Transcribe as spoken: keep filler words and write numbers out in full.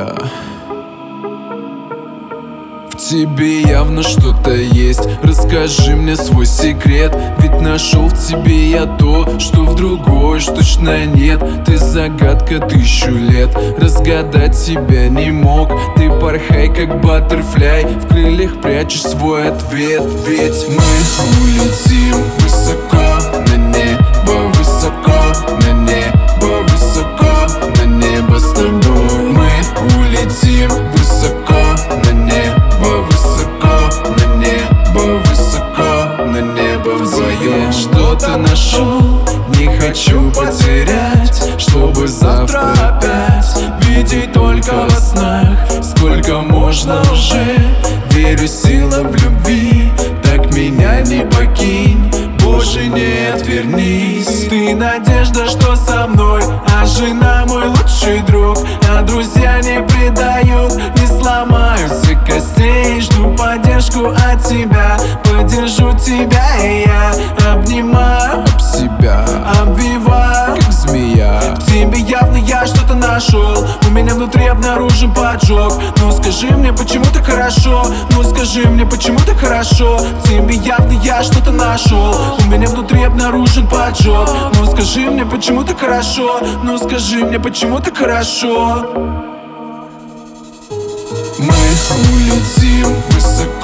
я. В тебе явно что-то есть. Расскажи мне свой секрет, ведь нашел в тебе я то, что в другой уж точно нет. Ты загадка тысячу лет, разгадать тебя не мог. Ты порхай как баттерфляй, в крыльях прячешь свой ответ. Ведь мы улетим высоко на небо, высоко на небо, высоко на небо с тобой. Мы улетим высоко на небо, высоко на небо, высоко на небо вдвоем. Что-то нашел, не хочу потерять, чтобы завтра опять видеть только во снах. Сколько можно уже, верю, сила в любви, так меня не покинь, больше не отвернись. Ты надежда, что со мной, а жена мой лучший друг. А друзья не предают, не сломают всех костей. Жду поддержку от тебя, поддержу тебя, и я обнимаю об себя, обвиваю, как змея. В тебе явно я что-то нашел, у меня внутри обнаружен поджог. Ну скажи мне, почему так хорошо, ну скажи мне, почему так хорошо. В тебе явно я что-то нашел, у меня внутри обнаружен поджог. Ну скажи мне, почему так хорошо, ну скажи мне, почему так хорошо. Мы улетим высоко